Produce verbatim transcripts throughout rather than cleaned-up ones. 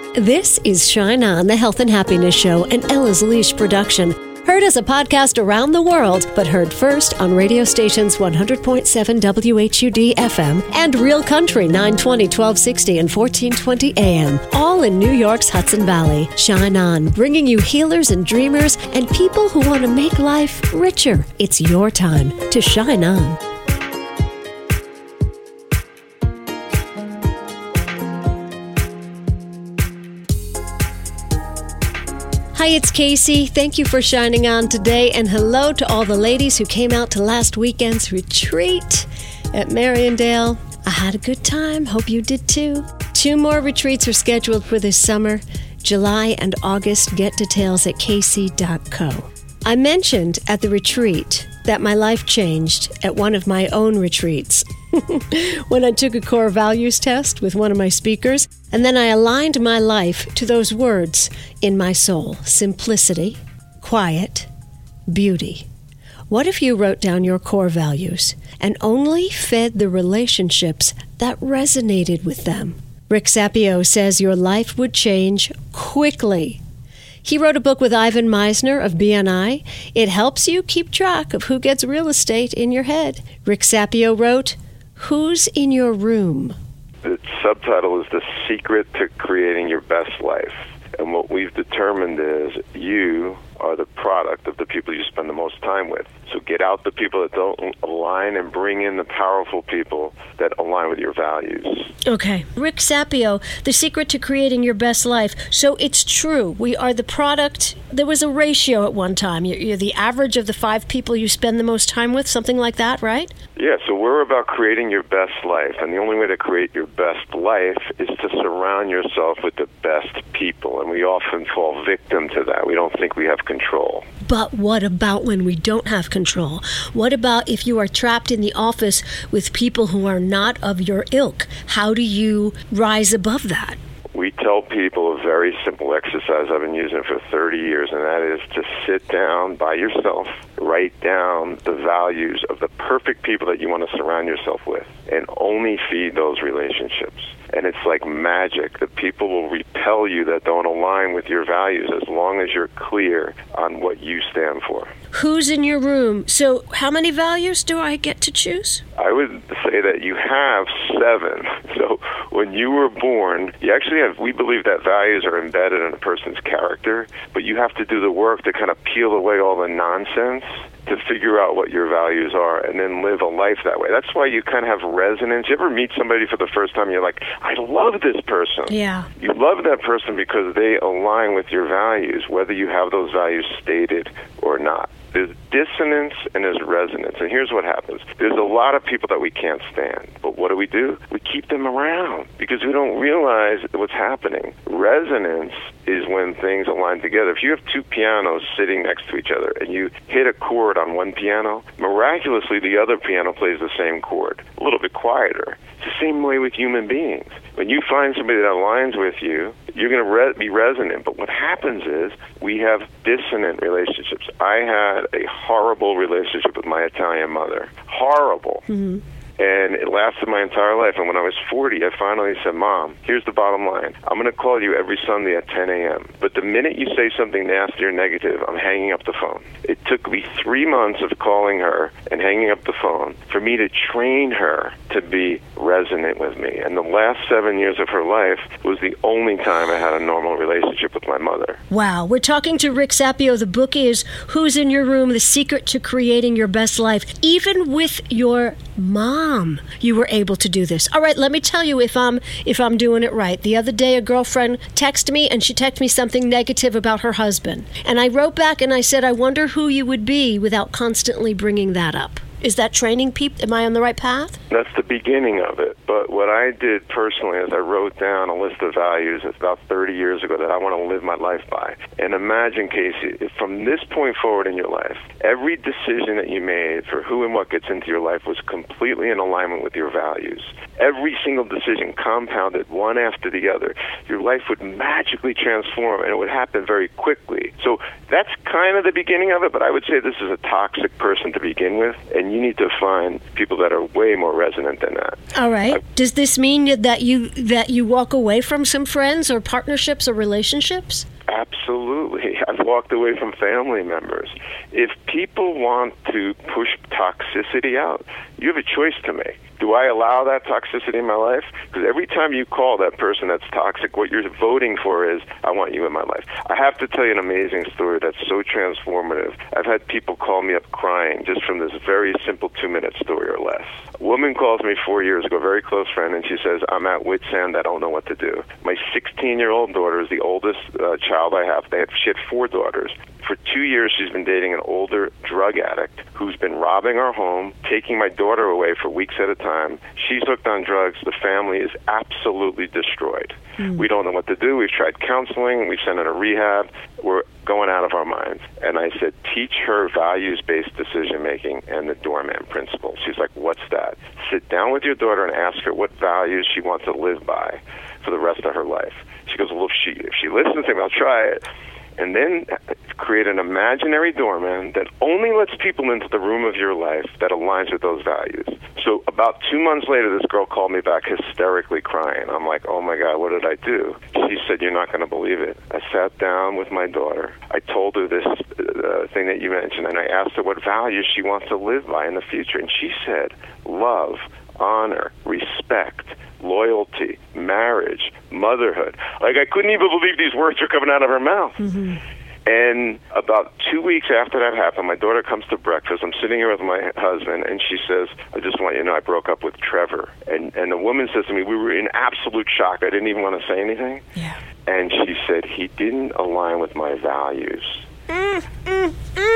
This is Shine On, the Health and Happiness Show, an Ella's Leash production. Heard as a podcast around the world, but heard first on radio stations one hundred point seven W H U D F M and Real Country nine twenty, twelve sixty, and fourteen twenty A M, all in New York's Hudson Valley. Shine On, bringing you healers and dreamers and people who want to make life richer. It's your time to shine on. Hi, it's Casey. Thank you for shining on today, and hello to all the ladies who came out to last weekend's retreat at Mariandale. I had a good time. Hope you did too. Two more retreats are scheduled for this summer, July and August. Get details at k c dot co. I mentioned at the retreat that my life changed at one of my own retreats when I took a core values test with one of my speakers, and then I aligned my life to those words in my soul: simplicity, quiet, beauty. What if you wrote down your core values and only fed the relationships that resonated with them? Rick Sapio says your life would change quickly. He wrote a book with Ivan Meisner of B N I. It helps you keep track of who gets real estate in your head. Rick Sapio wrote, "Who's in your room?" The subtitle is The Secret to Creating Your Best Life. And what we've determined is you are the product of the people you spend the most time with. So get out the people that don't align and bring in the powerful people that align with your values. Okay. Rick Sapio, The Secret to Creating Your Best Life. So it's true. We are the product. There was a ratio at one time. You're, you're the average of the five people you spend the most time with, something like that, right? Yeah, so we're about creating your best life. And the only way to create your best life is to surround yourself with the best people. And we often fall victim to that. We don't think we have control. But what about when we don't have control? What about if you are trapped in the office with people who are not of your ilk? How do you rise above that? We tell people a very simple exercise I've been using for thirty years, and that is to sit down by yourself, write down the values of the perfect people that you want to surround yourself with, and only feed those relationships. And it's like magic. The people will repel you that don't align with your values as long as you're clear on what you stand for. Who's in your room? So how many values do I get to choose? I would say that you have seven. So when you were born, you actually have, we believe that values are embedded in a person's character, but you have to do the work to kind of peel away all the nonsense to figure out what your values are and then live a life that way. That's why you kind of have resonance. You ever meet somebody for the first time, you're like, I love this person. Yeah. You love that person because they align with your values, whether you have those values stated or not. There's dissonance and there's resonance. And here's what happens. There's a lot of people that we can't stand. But what do we do? We keep them around because we don't realize what's happening. Resonance is when things align together. If you have two pianos sitting next to each other and you hit a chord on one piano, miraculously the other piano plays the same chord, a little bit quieter. It's the same way with human beings. When you find somebody that aligns with you, you're going to re- be resonant. But what happens is we have dissonant relationships. I had a horrible relationship with my Italian mother. Horrible. Mm-hmm. And it lasted my entire life. And when I was forty, I finally said, Mom, here's the bottom line. I'm going to call you every Sunday at ten a.m. But the minute you say something nasty or negative, I'm hanging up the phone. It took me three months of calling her and hanging up the phone for me to train her to be resonant with me. And the last seven years of her life was the only time I had a normal relationship with my mother. Wow. We're talking to Rick Sapio. The book is Who's in Your Room? The Secret to Creating Your Best Life. Even with your mom, you were able to do this. All right, let me tell you if I'm if I'm doing it right. The other day, a girlfriend texted me, and she texted me something negative about her husband. And I wrote back and I said, I wonder who you would be without constantly bringing that up. Is that training people? Am I on the right path? That's the beginning of it. But what I did personally is I wrote down a list of values about thirty years ago that I want to live my life by. And imagine, Casey, if from this point forward in your life, every decision that you made for who and what gets into your life was completely in alignment with your values. Every single decision compounded one after the other. Your life would magically transform, and it would happen very quickly. So that's kind of the beginning of it, but I would say this is a toxic person to begin with, and and you need to find people that are way more resonant than that. All right. I, Does this mean that you that you walk away from some friends or partnerships or relationships? Absolutely. I've walked away from family members. If people want to push toxicity out, you have a choice to make. Do I allow that toxicity in my life? Because every time you call that person that's toxic, what you're voting for is, I want you in my life. I have to tell you an amazing story that's so transformative. I've had people call me up crying just from this very simple two-minute story or less. A woman calls me four years ago, a very close friend, and she says, I'm at wit's end. I don't know what to do. My sixteen-year-old daughter is the oldest uh, child I have. They have. She had four daughters. For two years, she's been dating an older drug addict who's been robbing our home, taking my daughter away for weeks at a time. She's hooked on drugs. The family is absolutely destroyed. Mm. We don't know what to do. We've tried counseling. We've sent her to rehab. We're going out of our minds. And I said, teach her values-based decision-making and the doorman principle. She's like, what's that? Sit down with your daughter and ask her what values she wants to live by for the rest of her life. She goes, well, if she, if she listens to me, I'll try it. And then create an imaginary doorman that only lets people into the room of your life that aligns with those values. So about two months later, this girl called me back hysterically crying. I'm like, oh, my God, what did I do? She said, you're not going to believe it. I sat down with my daughter. I told her this uh, thing that you mentioned, and I asked her what values she wants to live by in the future. And she said, love, honor, respect, loyalty, marriage, motherhood. Like, I couldn't even believe these words were coming out of her mouth. Mm-hmm. And about two weeks after that happened, my daughter comes to breakfast. I'm sitting here with my husband, and she says, I just want you to know I broke up with Trevor. And and the woman says to me, we were in absolute shock. I didn't even want to say anything. Yeah. And she said, he didn't align with my values. Mm, mm,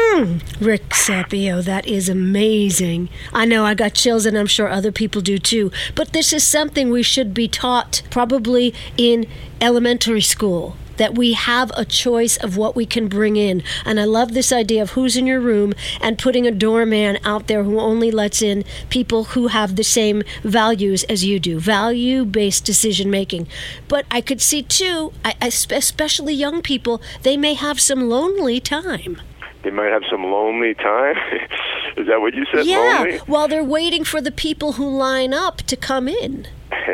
mm. Rick Sapio, that is amazing. I know I got chills, and I'm sure other people do too. But this is something we should be taught probably in elementary school, that we have a choice of what we can bring in. And I love this idea of who's in your room and putting a doorman out there who only lets in people who have the same values as you do, value-based decision-making. But I could see, too, I, I, especially young people, they may have some lonely time. They might have some lonely time? Is that what you said, yeah, lonely? While they're waiting for the people who line up to come in.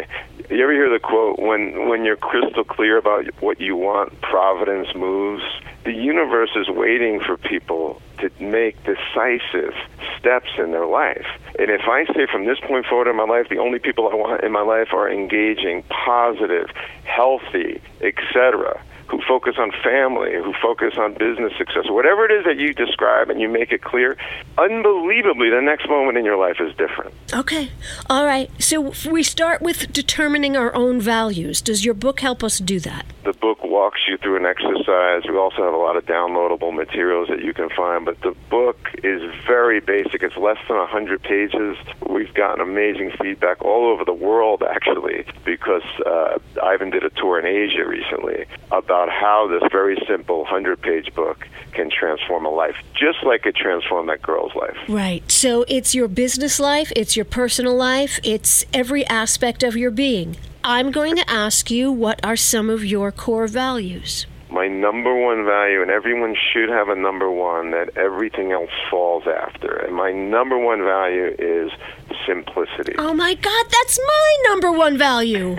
You ever hear the quote, when when you're crystal clear about what you want, providence moves? The universe is waiting for people to make decisive steps in their life. And if I say from this point forward in my life, the only people I want in my life are engaging, positive, healthy, et cetera, who focus on family, who focus on business success, whatever it is that you describe and you make it clear, unbelievably, the next moment in your life is different. Okay. All right. So we start with determining our own values. Does your book help us do that? The book walks you through an exercise. We also have a lot of downloadable materials that you can find, but the book is very basic. It's less than one hundred pages. We've gotten amazing feedback all over the world, actually, because uh, Ivan did a tour in Asia recently about how this very simple one hundred-page book can transform a life, just like it transformed that girl's life. Right. So it's your business life, it's your personal life, it's every aspect of your being. I'm going to ask you, what are some of your core values? My number one value, and everyone should have a number one that everything else falls after, and my number one value is simplicity. Oh my God, that's my number one value.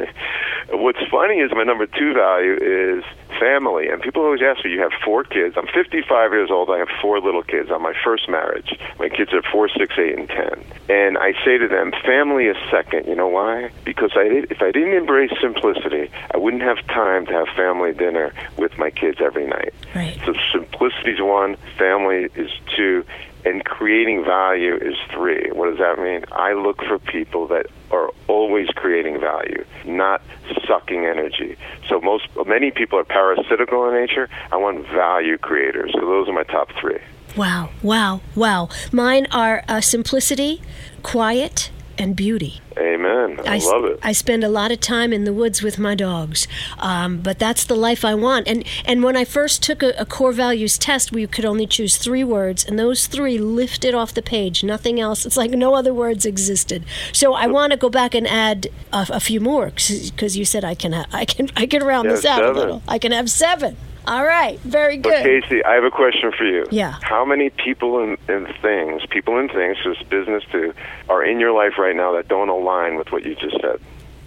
What's funny is my number two value is family. And people always ask me, you have four kids. I'm fifty-five years old. I have four little kids on my first marriage. My kids are four, six, eight, and ten. And I say to them, family is second. You know why? Because I did, if I didn't embrace simplicity, I wouldn't have time to have family dinner with my kids every night. Right. So simplicity is one, family is two, and creating value is three. What does that mean? I look for people that are always creating value, not sucking energy. So most, many people are parasitical in nature. I want value creators. So those are my top three. Wow, wow, wow. Mine are uh, simplicity, quiet, and beauty. Amen. I, I love it. I spend a lot of time in the woods with my dogs, um, but that's the life I want. And and when I first took a, a core values test, we could only choose three words, and those three lifted off the page. Nothing else. It's like no other words existed. So I want to go back and add a, a few more, because you said I can ha- I can I can round yeah, this out seven. a little. I can have seven. All right. Very good. But Casey, I have a question for you. Yeah. How many people and, and things, people and things, just business too, are in your life right now that don't align with what you just said?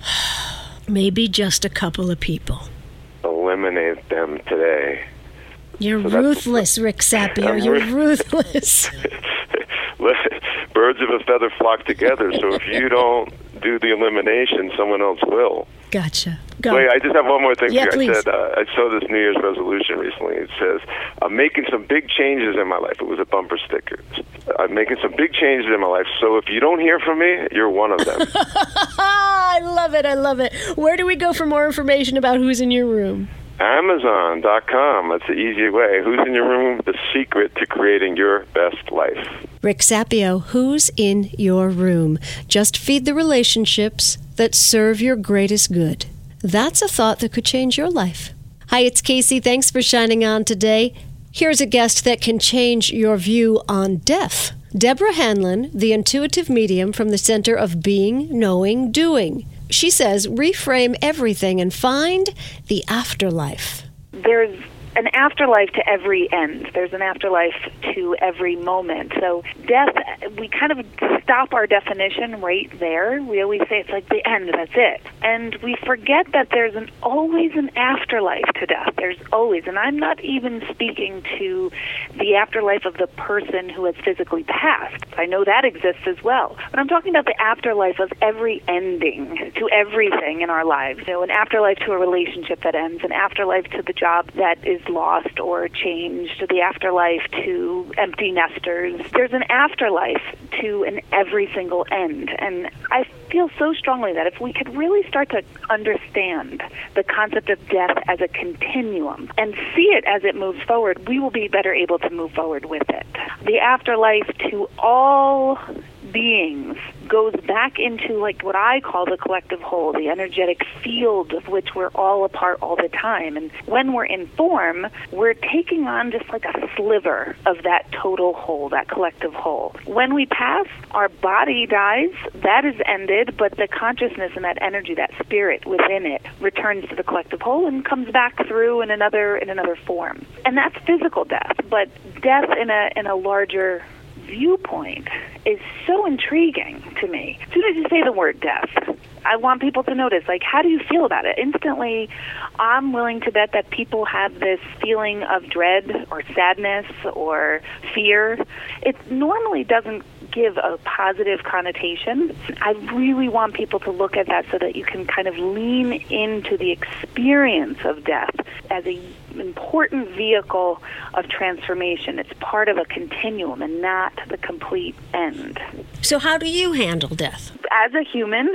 Maybe just a couple of people. Eliminate them today. You're so ruthless, Rick Sapio. You're ruthless. Birds of a feather flock together, so if you don't do the elimination, someone else will. Gotcha. Go. Wait, I just have one more thing yeah, for you. Please. I said, uh, I saw this New Year's resolution recently. It says, I'm making some big changes in my life. It was a bumper sticker. I'm making some big changes in my life, so if you don't hear from me, you're one of them. I love it. I love it. Where do we go for more information about who's in your room? Amazon dot com. That's the easy way. Who's in your room? The secret to creating your best life. Rick Sapio, who's in your room? Just feed the relationships that serve your greatest good. That's a thought that could change your life. Hi, it's Casey. Thanks for shining on today. Here's a guest that can change your view on death. Deborah Hanlon, the intuitive medium from the Center of Being, Knowing, Doing. She says, reframe everything and find the afterlife. There's an afterlife to every end. There's an afterlife to every moment. So death, we kind of stop our definition right there. We always say it's like the end, that's it. And we forget that there's an, always an afterlife to death. There's always, and I'm not even speaking to the afterlife of the person who has physically passed. I know that exists as well. But I'm talking about the afterlife of every ending to everything in our lives. You know, an afterlife to a relationship that ends, an afterlife to the job that is lost or changed, the afterlife to empty nesters. There's an afterlife to an every single end. And I feel so strongly that if we could really start to understand the concept of death as a continuum and see it as it moves forward, we will be better able to move forward with it. The afterlife to all beings goes back into like what I call the collective whole, the energetic field of which we're all a part all the time. And when we're in form, we're taking on just like a sliver of that total whole, that collective whole. When we pass, our body dies, that is ended, but the consciousness and that energy, that spirit within it, returns to the collective whole and comes back through in another in another form. And that's physical death, but death in a in a larger viewpoint is so intriguing to me. As soon as you say the word death, I want people to notice, like, how do you feel about it? Instantly, I'm willing to bet that people have this feeling of dread or sadness or fear. It normally doesn't give a positive connotation. I really want people to look at that so that you can kind of lean into the experience of death as an important vehicle of transformation. It's part of a continuum and not the complete end. So how do you handle death? As a human,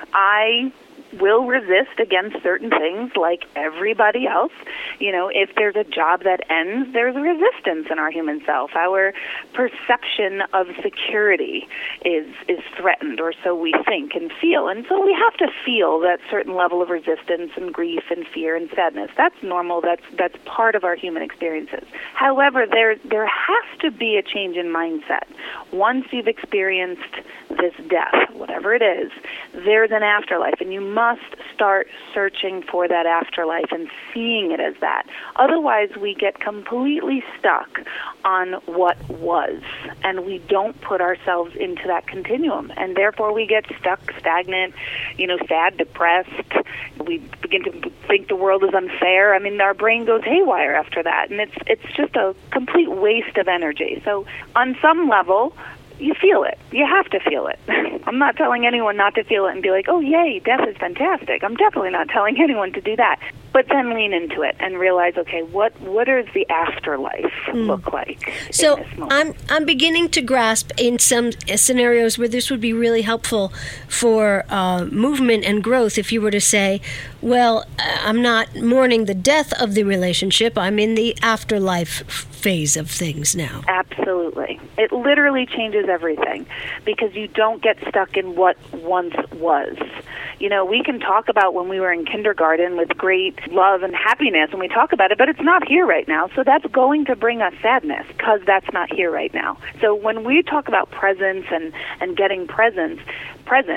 I will resist against certain things like everybody else. You know, if there's a job that ends, there's a resistance in our human self. Our perception of security is is threatened, or so we think and feel. And so we have to feel that certain level of resistance and grief and fear and sadness. That's normal. That's that's part of our human experiences. However, there there has to be a change in mindset. Once you've experienced this death, whatever it is, there's an afterlife, and you must start searching for that afterlife and seeing it as that. Otherwise, we get completely stuck on what was, and we don't put ourselves into that continuum, and therefore we get stuck, stagnant, you know, sad, depressed. We begin to think the world is unfair. I mean, our brain goes haywire after that, and it's it's just a complete waste of energy. So on some level, you feel it. You have to feel it. I'm not telling anyone not to feel it and be like, oh, yay, death is fantastic. I'm definitely not telling anyone to do that. But then lean into it and realize, okay, what what does the afterlife mm. look like? So in this moment? I'm I'm beginning to grasp in some scenarios where this would be really helpful for uh, movement and growth if you were to say, well, I'm not mourning the death of the relationship. I'm in the afterlife phase of things now. Absolutely. It literally changes everything because you don't get stuck in what once was. You know, we can talk about when we were in kindergarten with great love and happiness, and we talk about it, but it's not here right now. So that's going to bring us sadness because that's not here right now. So when we talk about presence and, and getting presence, present,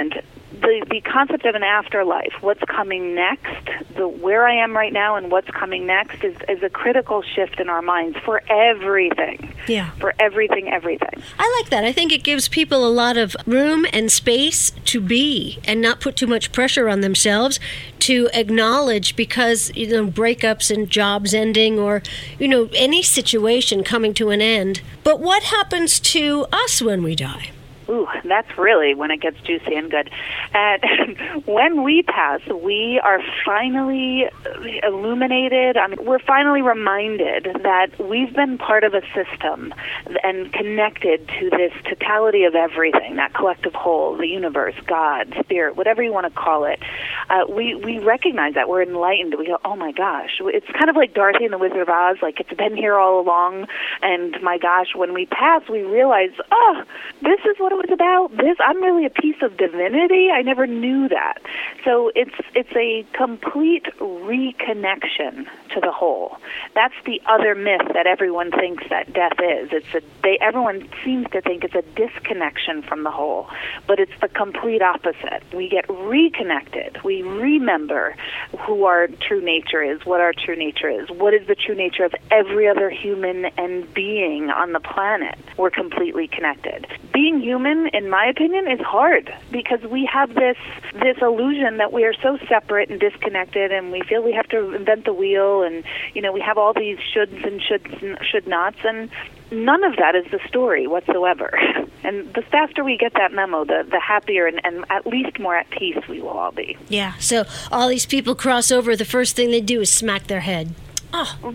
the, the concept of an afterlife, what's coming next, the where I am right now and what's coming next is, is a critical shift in our minds for everything. Yeah. For everything, everything. I like that. I think it gives people a lot of room and space to be and not put too much pressure on themselves to acknowledge, because, you know, breakups and jobs ending, or, you know, any situation coming to an end. But what happens to us when we die? Ooh, that's really when it gets juicy and good. And when we pass, we are finally illuminated. I mean, we're finally reminded that we've been part of a system and connected to this totality of everything, that collective whole, the universe, God, spirit, whatever you want to call it. Uh, we, we recognize that. We're enlightened. We go, oh my gosh. It's kind of like Dorothy and the Wizard of Oz, like it's been here all along. And my gosh, when we pass, we realize, oh, this is what it was about. This, I'm really a piece of divinity. I never knew that. So it's it's a complete reconnection to the whole. That's the other myth that everyone thinks that death is. It's a they everyone seems to think it's a disconnection from the whole, but it's the complete opposite. We get reconnected. We remember who our true nature is, what our true nature is, what is the true nature of every other human and being on the planet. We're completely connected. Being human, in my opinion, is hard because we have this this illusion that we are so separate and disconnected, and we feel we have to invent the wheel, and you know we have all these shoulds and shoulds and should nots, and none of that is the story whatsoever. And the faster we get that memo, the the happier and, and at least more at peace we will all be. Yeah. So all these people cross over. The first thing they do is smack their head. Oh.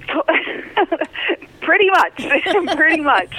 Pretty much. Pretty much.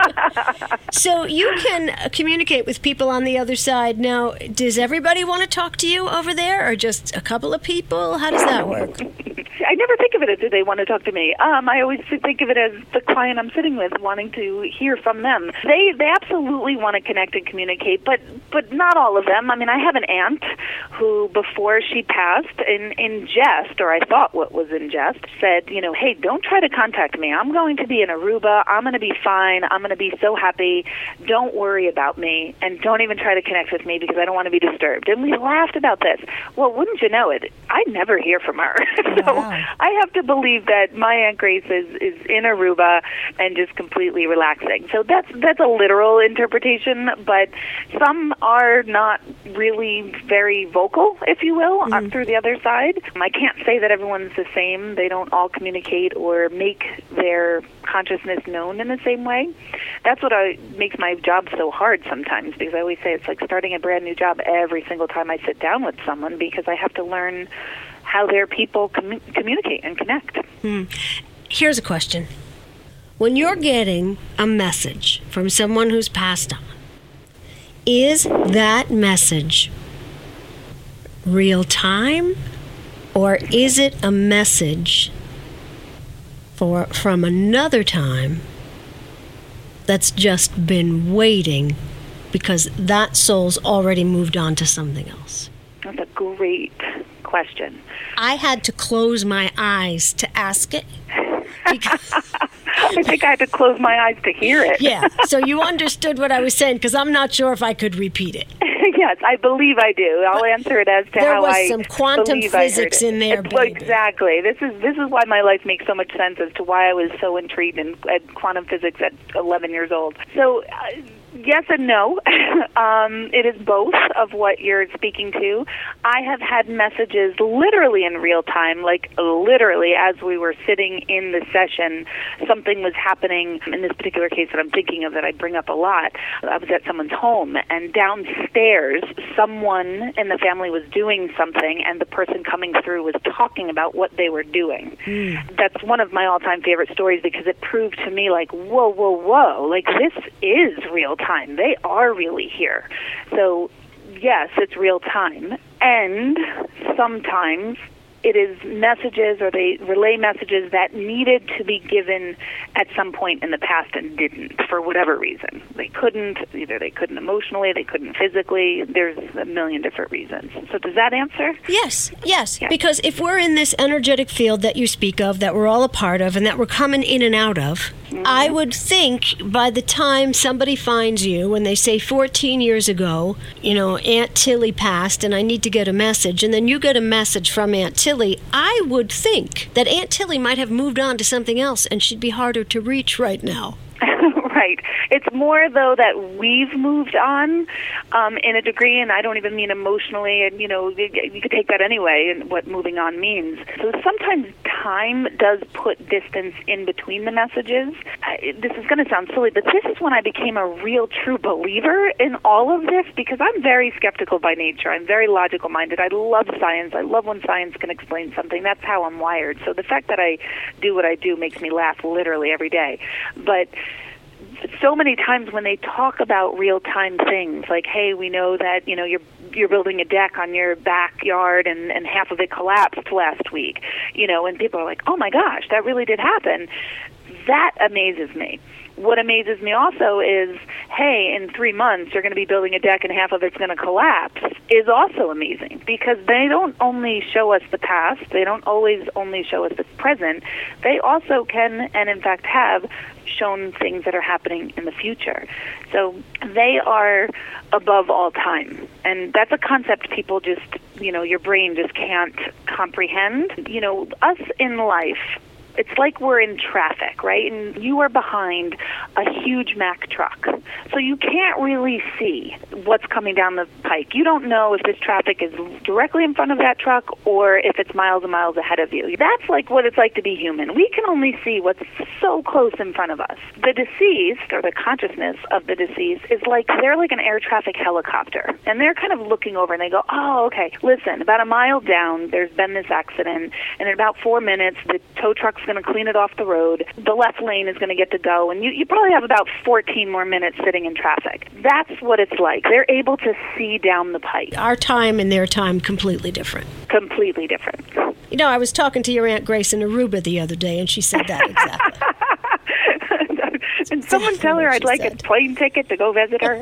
So you can communicate with people on the other side. Now, does everybody want to talk to you over there, or just a couple of people? How does that work? I never think of it as do they want to talk to me. Um, I always think of it as the client I'm sitting with wanting to hear from them. They they absolutely want to connect and communicate, but but not all of them. I mean, I have an aunt who, before she passed, in, in jest, or I thought what was in jest, said, you know, hey, don't try to contact me. I'm going to be in Aruba. I'm going to be fine. I'm going to be so happy. Don't worry about me, and don't even try to connect with me because I don't want to be disturbed. And we laughed about this. Well, wouldn't you know it, I never hear from her. So wow. I have to believe that my Aunt Grace is, is in Aruba and just completely relaxing. So that's that's a literal interpretation, but some are not really very vocal, if you will, mm. on, through the other side. I can't say that everyone's the same. They don't all communicate or make their consciousness known in the same way. That's what I, makes my job so hard sometimes, because I always say it's like starting a brand new job every single time I sit down with someone, because I have to learn how their people com- communicate and connect. Hmm. Here's a question. When you're getting a message from someone who's passed on, is that message real time, or is it a message for from another time that's just been waiting because that soul's already moved on to something else? That's a great question. I had to close my eyes to ask it. Because I think I had to close my eyes to hear it. Yeah, so you understood what I was saying, because I'm not sure if I could repeat it. Yes, I believe I do. I'll but answer it as to how I There was some quantum physics in there, baby. Exactly. This is this is why my life makes so much sense as to why I was so intrigued in at quantum physics at eleven years old. So, uh, yes and no. um, it is both of what you're speaking to. I have had messages literally in real time, like literally as we were sitting in the session, something was happening. In this particular case that I'm thinking of that I bring up a lot, I was at someone's home, and downstairs someone in the family was doing something, and the person coming through was talking about what they were doing. Mm. That's one of my all-time favorite stories, because it proved to me, like, whoa, whoa, whoa, like this is real time. They are really here. So, yes, it's real time. And sometimes it is messages, or they relay messages that needed to be given at some point in the past and didn't, for whatever reason. They couldn't, either they couldn't emotionally, they couldn't physically. There's a million different reasons. So does that answer? Yes, yes. yes. Because if we're in this energetic field that you speak of, that we're all a part of, and that we're coming in and out of, I would think by the time somebody finds you, when they say fourteen years ago, you know, Aunt Tilly passed and I need to get a message, and then you get a message from Aunt Tilly, I would think that Aunt Tilly might have moved on to something else and she'd be harder to reach right now. Right. It's more, though, that we've moved on um, in a degree, and I don't even mean emotionally, and, you know, you, you could take that anyway, and what moving on means. So sometimes time does put distance in between the messages. I, this is going to sound silly, but this is when I became a real, true believer in all of this, because I'm very skeptical by nature. I'm very logical-minded. I love science. I love when science can explain something. That's how I'm wired. So the fact that I do what I do makes me laugh literally every day. But so many times when they talk about real-time things, like, hey, we know that, you know, you're you're building a deck on your backyard and, and half of it collapsed last week, you know, and people are like, oh, my gosh, that really did happen. That amazes me. What amazes me also is, hey, in three months you're going to be building a deck and half of it's going to collapse, is also amazing, because they don't only show us the past, they don't always only show us the present, they also can, and in fact have, shown things that are happening in the future. So they are above all time. And that's a concept people just, you know, your brain just can't comprehend. You know, us in life, it's like we're in traffic, right? And you are behind a huge Mack truck. So you can't really see what's coming down the pike. You don't know if this traffic is directly in front of that truck or if it's miles and miles ahead of you. That's like what it's like to be human. We can only see what's so close in front of us. The deceased, or the consciousness of the deceased, is like, they're like an air traffic helicopter. And they're kind of looking over and they go, oh, okay, listen, about a mile down, there's been this accident. And in about four minutes, the tow truck's going to clean it off the road. The left lane is going to get to go, and you, you probably have about fourteen more minutes sitting in traffic. That's what it's like. They're able to see down the pike. Our time and their time, completely different. Completely different. You know, I was talking to your Aunt Grace in Aruba the other day, and she said that exactly. And someone tell her I'd like said. a plane ticket to go visit her.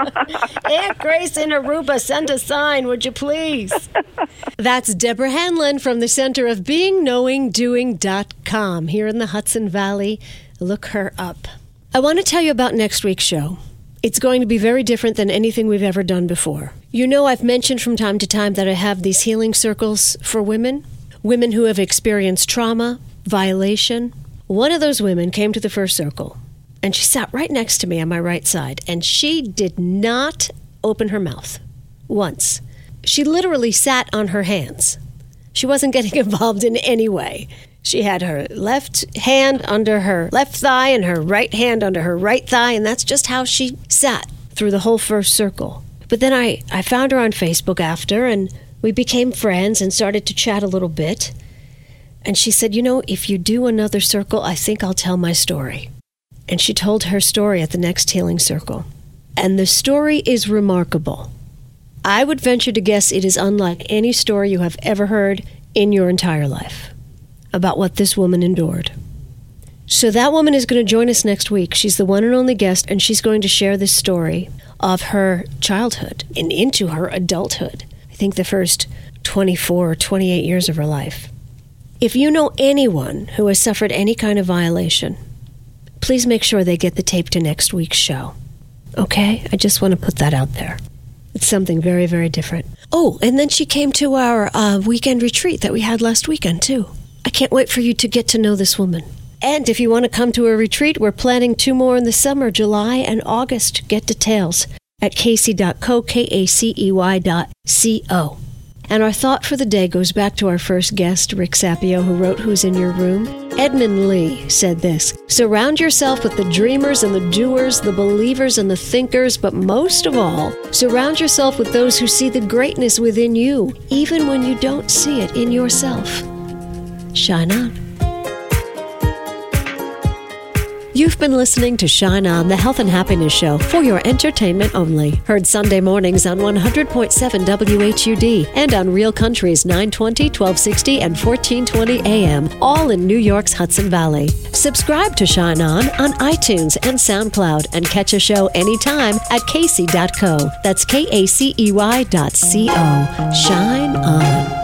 Aunt Grace in Aruba, send a sign, would you please? That's Deborah Hanlon from the Center of Being Knowing Doing dot com here in the Hudson Valley. Look her up. I want to tell you about next week's show. It's going to be very different than anything we've ever done before. You know, I've mentioned from time to time that I have these healing circles for women, women who have experienced trauma, violation. One of those women came to the first circle, and she sat right next to me on my right side, and she did not open her mouth once. She literally sat on her hands. She wasn't getting involved in any way. She had her left hand under her left thigh and her right hand under her right thigh, and that's just how she sat through the whole first circle. But then I, I found her on Facebook after, and we became friends and started to chat a little bit. And she said, you know, if you do another circle, I think I'll tell my story. And she told her story at the next healing circle. And the story is remarkable. I would venture to guess it is unlike any story you have ever heard in your entire life about what this woman endured. So that woman is going to join us next week. She's the one and only guest, and she's going to share this story of her childhood and into her adulthood. I think the first twenty-four or twenty-eight years of her life. If you know anyone who has suffered any kind of violation, please make sure they get the tape to next week's show. Okay? I just want to put that out there. It's something very, very different. Oh, and then she came to our uh, weekend retreat that we had last weekend, too. I can't wait for you to get to know this woman. And if you want to come to a retreat, we're planning two more in the summer, July and August. Get details at Kacey dot co, K A C E Y dot C O. And our thought for the day goes back to our first guest, Rick Sapio, who wrote Who's in Your Room? Edmund Lee said this: surround yourself with the dreamers and the doers, the believers and the thinkers, but most of all, surround yourself with those who see the greatness within you, even when you don't see it in yourself. Shine on. You've been listening to Shine On, the Health and Happiness Show, for your entertainment only. Heard Sunday mornings on one hundred point seven W H U D and on Real Country's nine twenty, twelve sixty, and fourteen twenty A M, all in New York's Hudson Valley. Subscribe to Shine On on iTunes and SoundCloud and catch a show anytime at Kacey dot co. That's K A C E Y dot C O. Shine on.